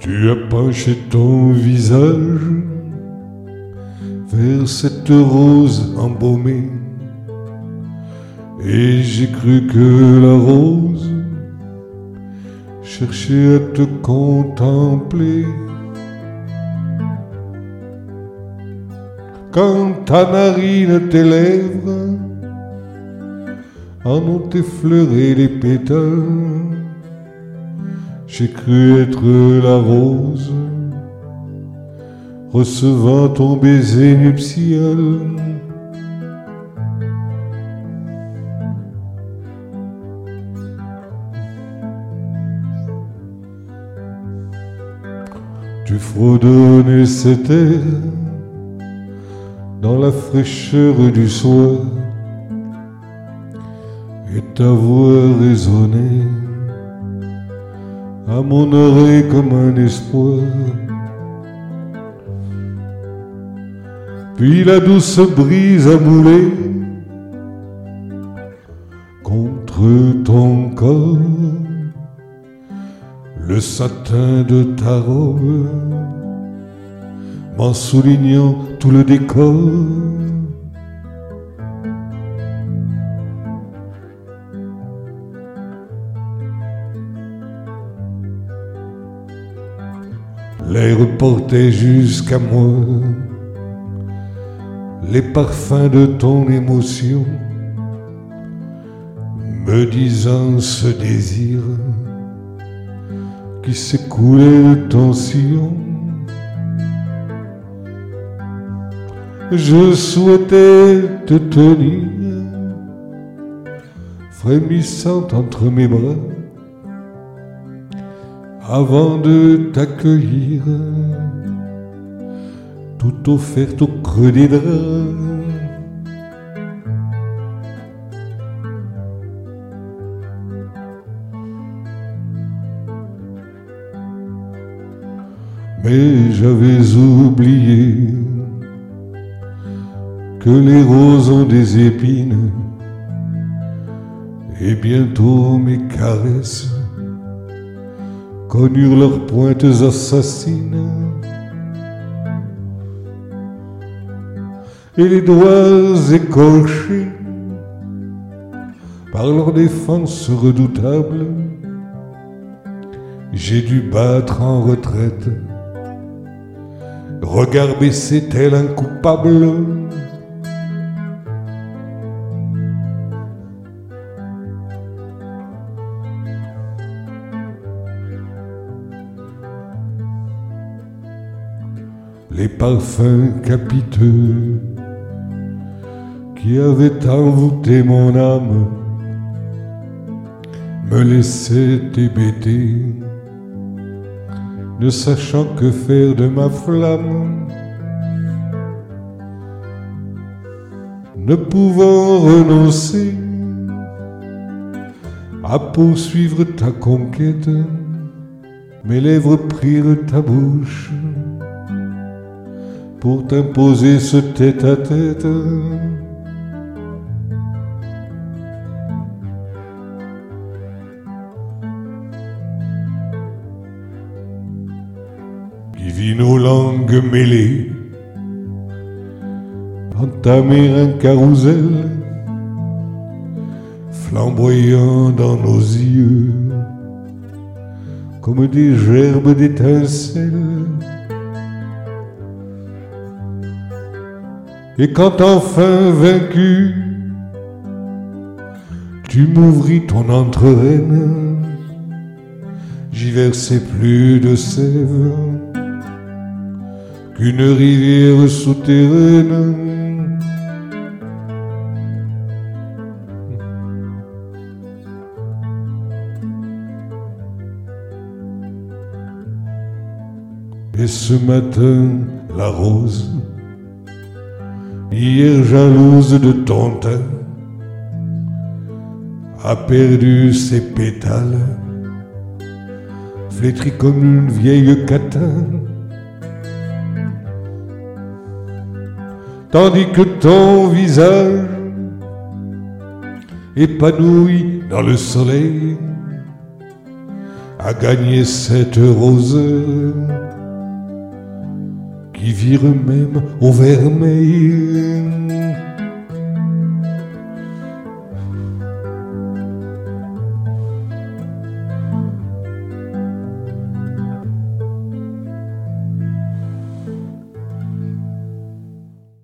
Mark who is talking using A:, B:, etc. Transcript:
A: Tu as penché ton visage vers cette rose embaumée, et j'ai cru que la rose cherchait à te contempler. Quand ta narine, tes lèvres en ont effleuré les pétales, j'ai cru être la rose recevant ton baiser nuptial. Tu fredonnais cet air dans la fraîcheur du soir, et ta voix résonnait à mon oreille comme un espoir. Puis la douce brise a moulé contre ton corps le satin de ta robe, m'en soulignant tout le décor. L'air portait jusqu'à moi les parfums de ton émotion, me disant ce désir qui s'écoulait de ton sillon. Je souhaitais te tenir, frémissante entre mes bras, avant de t'accueillir, tout offerte au creux des draps. Mais j'avais oublié que les roses ont des épines, et bientôt mes caresses connurent leurs pointes assassines, et les doigts écorchés par leur défense redoutable, j'ai dû battre en retraite, regard baissé tel un coupable. Les parfums capiteux qui avaient envoûté mon âme me laissaient hébété, ne sachant que faire de ma flamme, ne pouvant renoncer à poursuivre ta conquête. Mes lèvres prirent ta bouche pour t'imposer ce tête-à-tête. Qui vit nos langues mêlées entamer un carrousel flamboyant dans nos yeux comme des gerbes d'étincelles. Et quand enfin vaincu, tu m'ouvris ton entreraine, j'y versais plus de sève qu'une rivière souterraine. Et ce matin, la rose, hier jalouse de ton teint, a perdu ses pétales, flétrie comme une vieille catin. Tandis que ton visage, épanoui dans le soleil, a gagné cette rose qui vire même au vermeil.